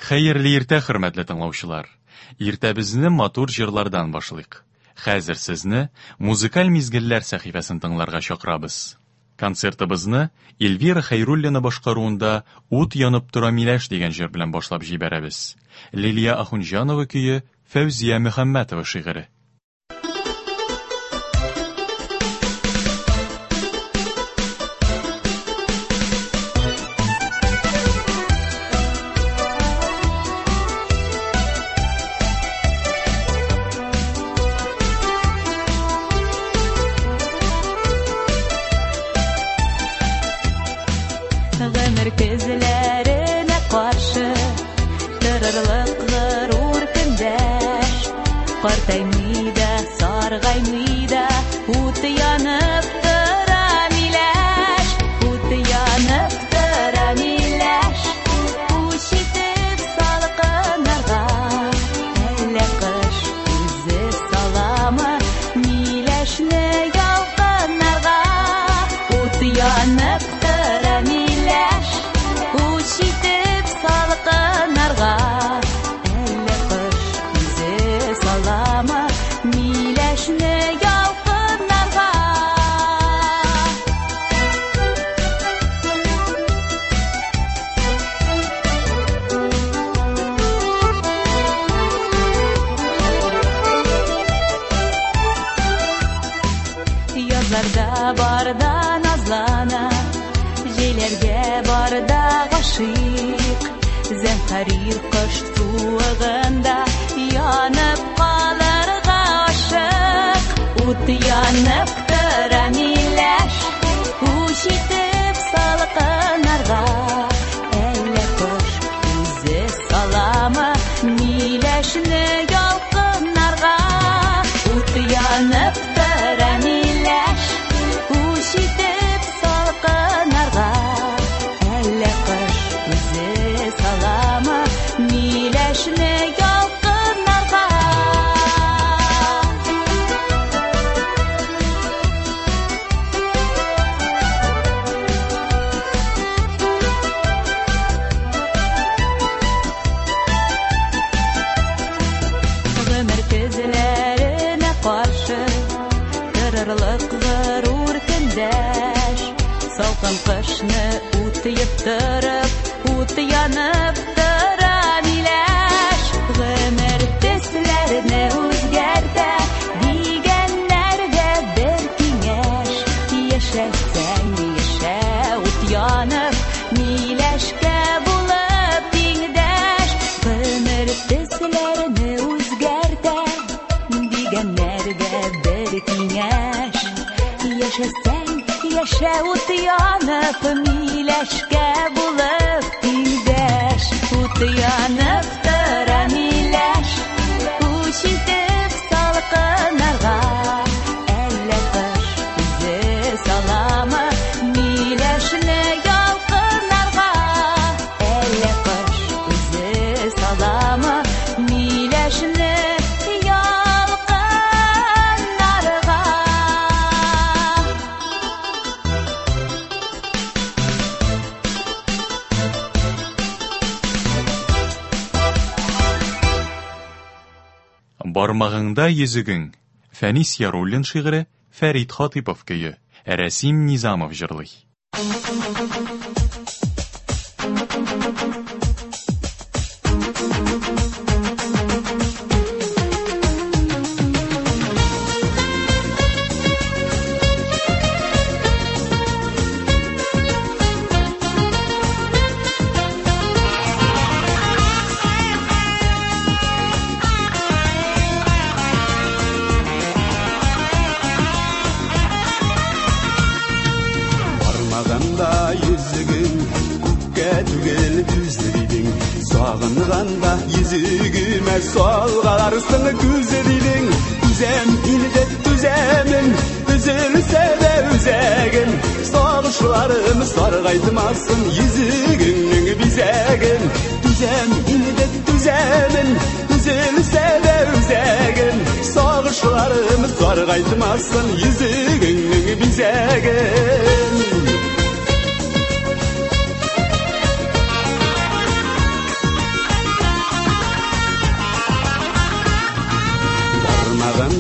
Хәерле иртә, хөрмәтле тыңлаучылар. Иртә безне матур җырлардан башлыйк. Хәзер сезне музыкаль мизгелләр сәхифәсен тыңларга чакырабыз. Концертыбызны Эльвира Хәйруллина башкаруында «Ут янып тора миләш» дигән җыр белән башлап җибәрәбез. Лилия Ахунҗанова көе, Фәүзия Мөхәммәтова шигыре. Merkezlerine karşı tırırlıklar urkındaş Qartaymıyda, sarğaymıyda Ut yanıp tıra milaş Ut yanıp tıra milaş Uş itip salqınarga Әлі қыш үзі salamı Milaşni yalqınarga Ut yanıp tıra milaş Uşитip салқынарға Әлі қыш күзі салама Миләшні ялқынарға Язларда барда назлана Җәйләргә барда гашыйк Зәмһәрир кыш суыгында Янып калырга ашык Ут янып тора миләш Уч итеп салкынарга Әле кыш үзе саламы Миләшне ялкынарга Ут янып тора миләш Уч итеп салкынарга Әлі қыш үзе саламы Миләшне ялқынарға Гомер көзләренә каршы Тырырлыклар үркендәш Салкын кышны утыйып торып, ут янып тора миләш. Гомер төсләрне үзгәртә, дигәннәргә бер киңәш. Яшәсәң яшә, ут янып, миләшкә булып тиңдәш. Гомер төсләрне үзгәртә, дигәннәргә бер киңәш. Яшәсәң яшә, ут янып, миләшкә булып тиңдәш. Ут янып тора миләш, уч итеп салкынарга. Әллә кыш үзе саламы, миләшне ялкынарга. Әллә кыш үзе саламы, миләшне ялкынарга. Бармагыңда йөзегең. Фәнис Яруллин шигыре, Фәрит Хатипов көе. Рәсим Низамов җырлый. Сағынғанда езігіме солғаларсың күзелдің. Үзем илде түземін, үзілсе де үзегін. Сағышыларым сарғайтмасын езігіңнің бизегін. Түзем илде түземін, үзілсе де үзегін. Сағышыларым сарғайтмасын езігіңнің бизегін.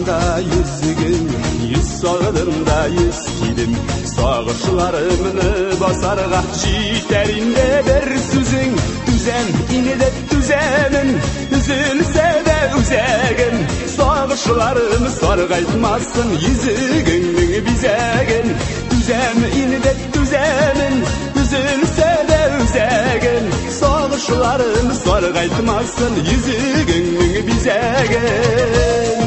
Бармағымда yüzігін, yüz сағынымда yüz кидім. Сағышыларымны басарға жетерінде бір сүзің. Түзем, инеде түземін, үзілсе де үзегін. Сағышыларым сарғайтмасын, yüzігіңнің бизегін. Түзем, инеде түземін, үзілсе де үзегін. Сағышыларым сарғайтмасын, yüzігіңнің бизегін.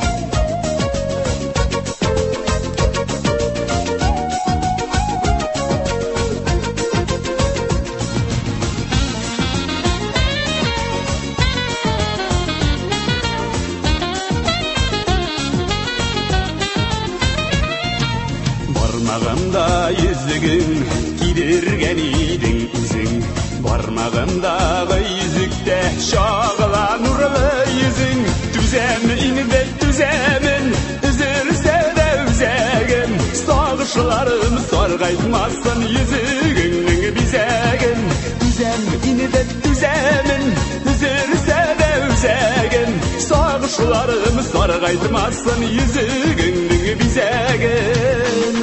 Бармағымда yüzігін кидірген едің үзің. Бармағымдағы yüzікте шағыла нұрлы yüzің. Түзем, инде түземін, үзілсе де үзегін. Сағышыларым сарғайтмасын, yüzігіңнің бизегін. Түзем, инде түземін, үзілсе де үзегін. Сағышыларым сарғайтмасын, yüzігіңнің бизегін.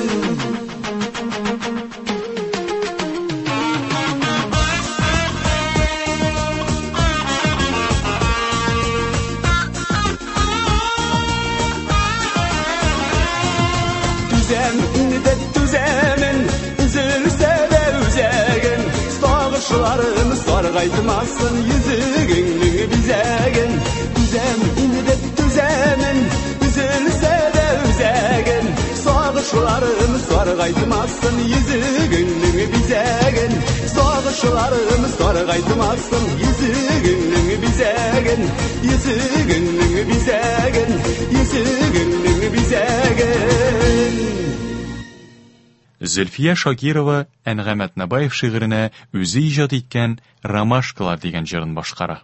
Түзем, инде түземін, үзілсе де үзегін. Сағышыларым сарғайтмасын, yüzігіңнің бизегін. Түзем, инде түземін, үзілсе де үзегін. Сағышыларым сарғайтмасын, yüzігіңнің бизегін. Сағышыларым сарғайтмасын, yüzігіңнің бизегін. Yüzігіңнің бизегін, yüzігіңнің бизегін. Зөлфия Шакирова Әнғәм Әтнабаев шигыренә үзе иҗат иткән «Ромашкалар» дигән җырын башкара.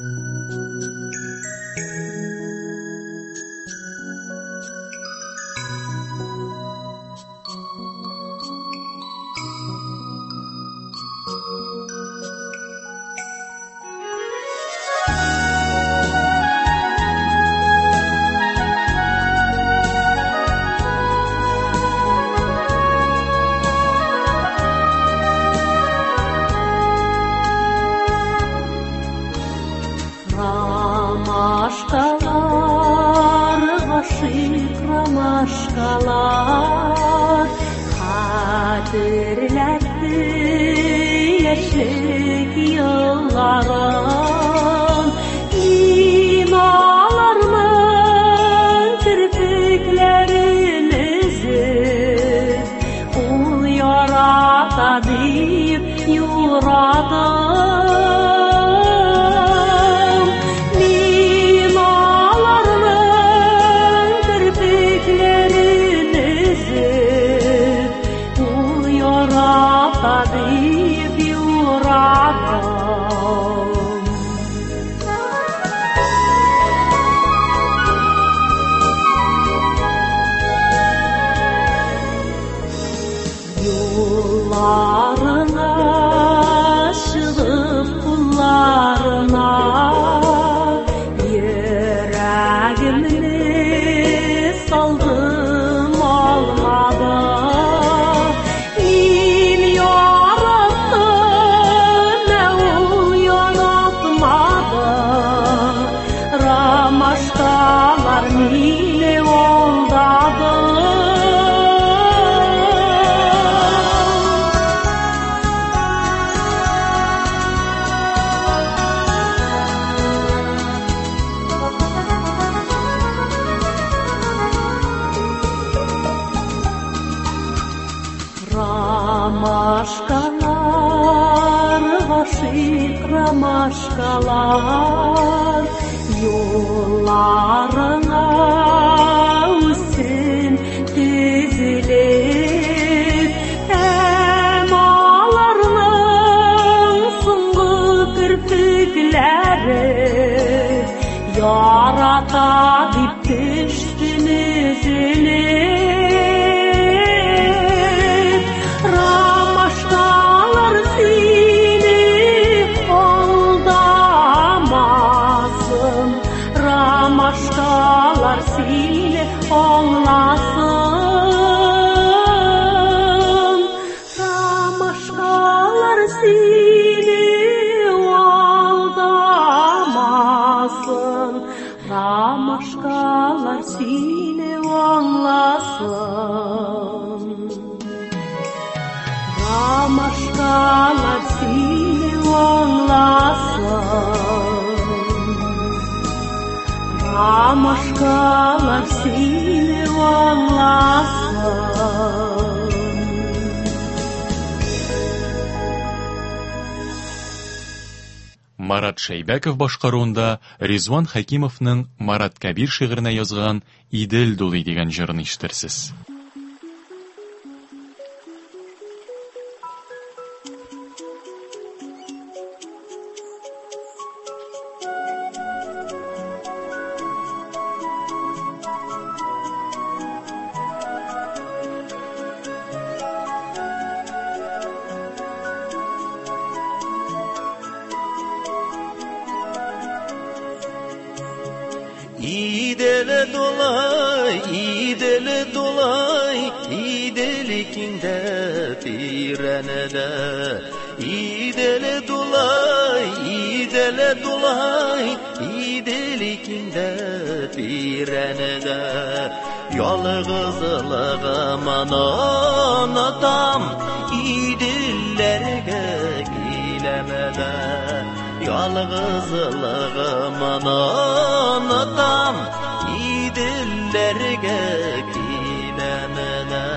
Ромашкалар, гашык ромашкалар, хәтерләтте яшьлек елларын. Ималарның кирпекләрен өзеп, ул ярата дип юрадым. Yollarına шығып kullarına, yüreğimni saldım almadı. Min yarattım, ne uyanatmadı. Ромашкалар mini oldadı. Ромашкалар, гашык ромашкалар, юлларына үсен тезелеп, тәмаларның соңгы кірпіклері ярата дип төштен үзелеп. Ромашкалар сине алдамасын, ромашкалар сине seni anlasın. Ramaşkalar seni anlasın. Ramaşkalar seni anlasın. Марат Шәйбәков башкаруында Резван Хәкимовның Марат Кәбир шигыренә язган «Идел дулый» дигән җырын ишетерсез. İdele dolay, idelikinde pirenede. İdele dolay, idelikinde pirenede. Yalğızlığımın anlatam, idillerge gilemede. Yalğızlığımın anlatam, idillerge gilemede.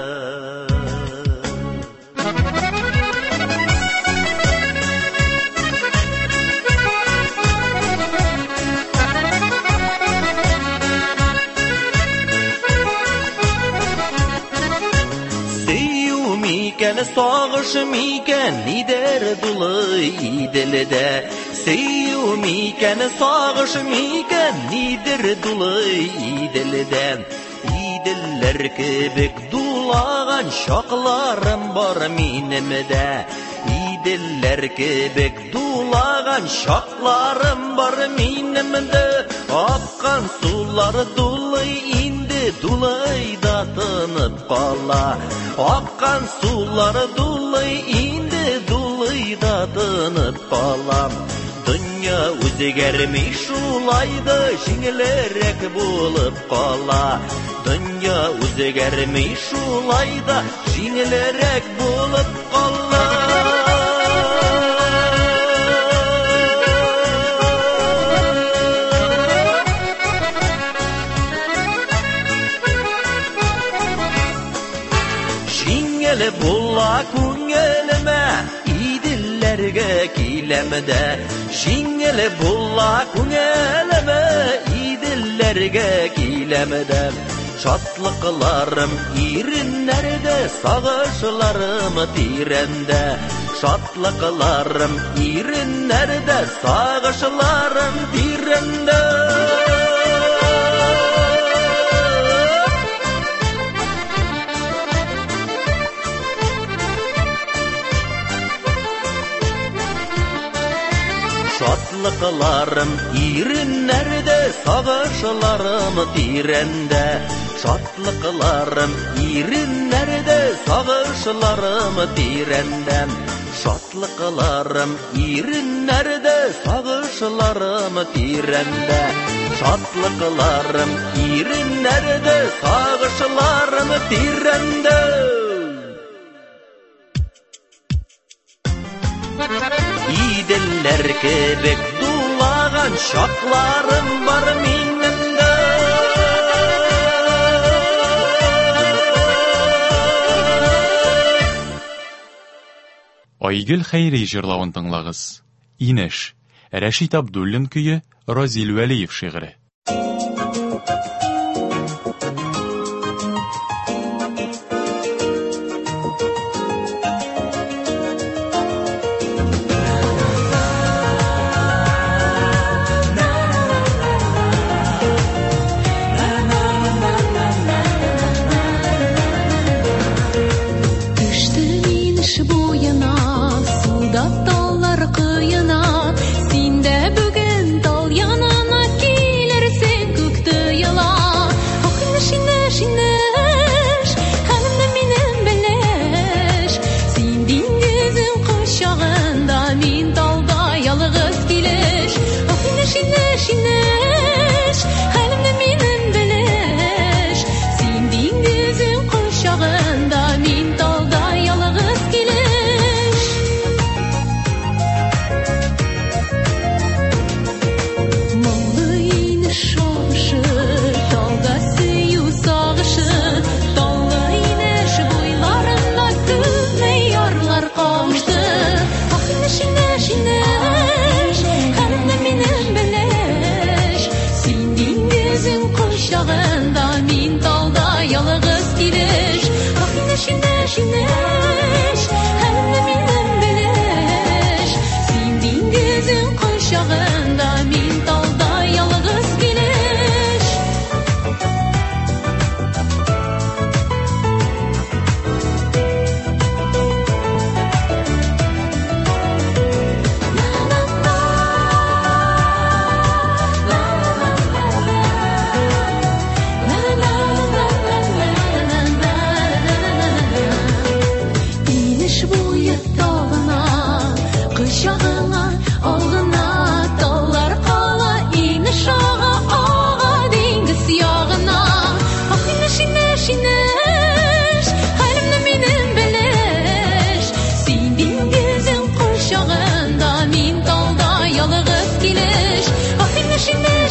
Sağış miken nider dulay idilde. Seyu miken sağış miken nider dulay idilde. İdiller kebek dulagan şaklarım var minimde. İdiller kebek dulagan şaklarım var minimde. Akkan sular dulay indi dulay da tınıp qala. Akkan sular dulay indi dulay da tınıp qalam. Dünya o'zgarmay şulayda jinglerek bo'lib qala. Dünya o'zgarmay şulayda jinglerek bo'lib qala. Bulla kungelime idillerge kilemede. Şingele bulla kungelime idillerge kilemede. Şatlıklarım irinlerde, sağışlarım tirende. Şatlıklarım irinlerde, sağışlarım tirende. Şatlıklarım irinlerde, sağışlarım tirende. Şatlıklarım irinlerde, sağışlarım tirende. Şatlıklarım irinlerde, sağışlarım tirende. Şatlıklarım irinlerde, sağışlarım tirende. İdiller kebek dulagan şaklarım var minimde. Айгөл Хәйри җырлавын тыңлагыз. Инеш. Рәшит Абдуллин көе, Разил Вәлиев шигыре. Dallar kıyına, sinde bugün dal yanına gelir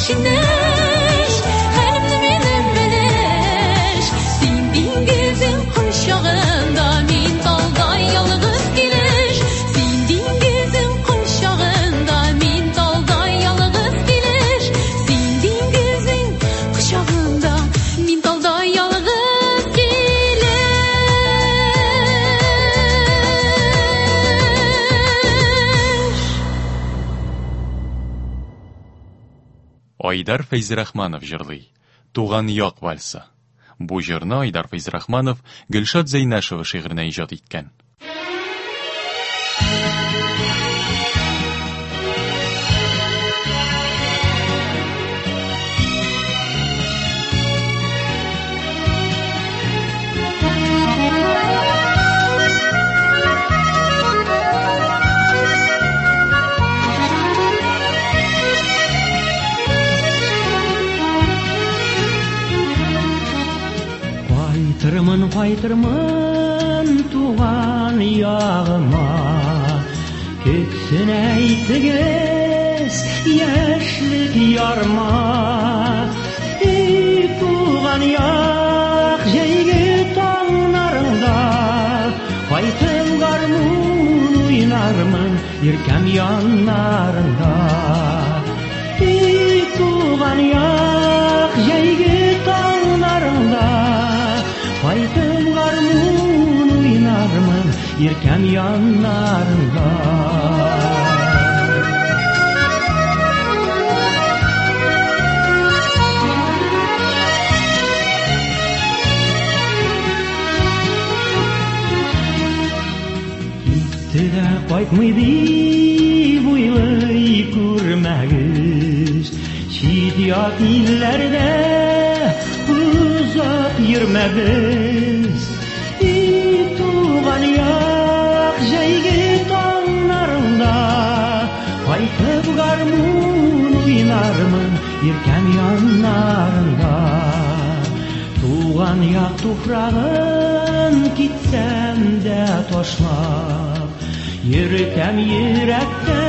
Чәчнеш, хәлемне минем белеш. Син диңгезең кошагында, мин талдай ялгыз килеш. Син диңгезең кошагында, мин талдай ялгыз килеш. Син диңгезең кошагында, мин талдай ялгыз килеш. Айдар Фәйзрахманов җырлый. Туган як вальсы. Бу җырны Айдар Фәйзрахманов Гөлшат Зәйнәшева шигыренә иҗат иткән. Кайтырмын туган ягыма, көтсен әйтегез яшьлек ярма. Туган як җәйге таңнарында, кайтып гармун уйнармын иркәм яннарында. Туган як җәйге таңнарында, кайтып гармун уйнармын иркәм яннарында. Китте дә кайтмый дип уйлый күрмәгез, чит ят илләрдә uzak yürmemiz. Tuğan yak җәйге таңнарында, кайтып гармун уйнармын иркәм яннарында. Туган як туфрагын китсәм дә ташлап, йөртәм йөрәктә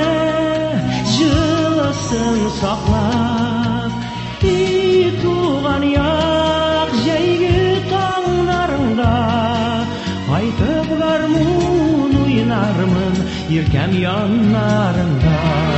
җылысын саклап. Туган як җәйге таңнарында, кайтып гармун уйнармын иркәм яннарында.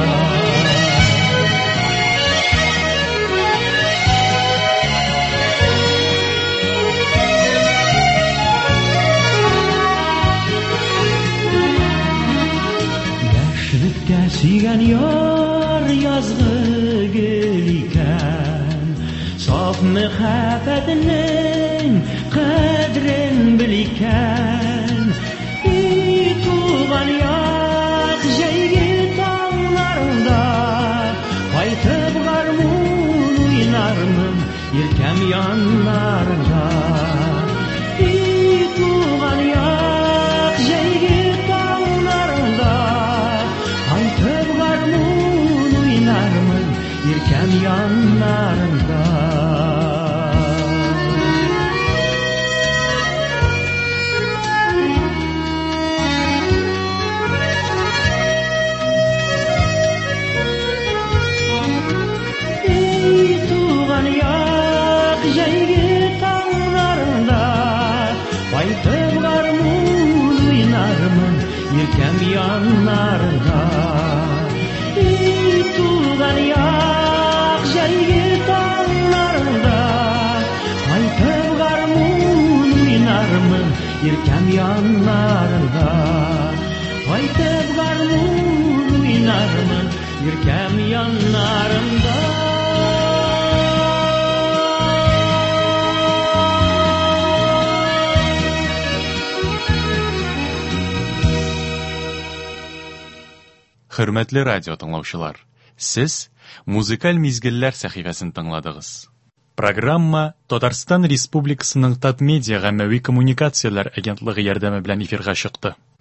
Яшьлектә сөйгән яр язгы гөл икән, saf мәхәббәтнең кадерен бил икән. Туган як җәйге таңнарында, кайтып гармун уйнармын иркәм яннарында. Туган як җәйге таңнарында, кайтып гармун уйнармын иркәм яннарында. Туган як җәйге таңнарында, кайтып гармун уйнармын иркәм яннарында. Туган як җәйге таңнарында, кайтып гармун уйнармын иркәм яннарында. Кайтып гармун уйнармын иркәм яннарында. Хөрмәтле радио тыңлаучылар, сез музыкаль мизгелләр сәхифәсен тыңладыгыз. Программа Татарстан Республикасының Татмедиа гаммәви коммуникацияләр агентлыгы ярдәме белән эфирга чыкты.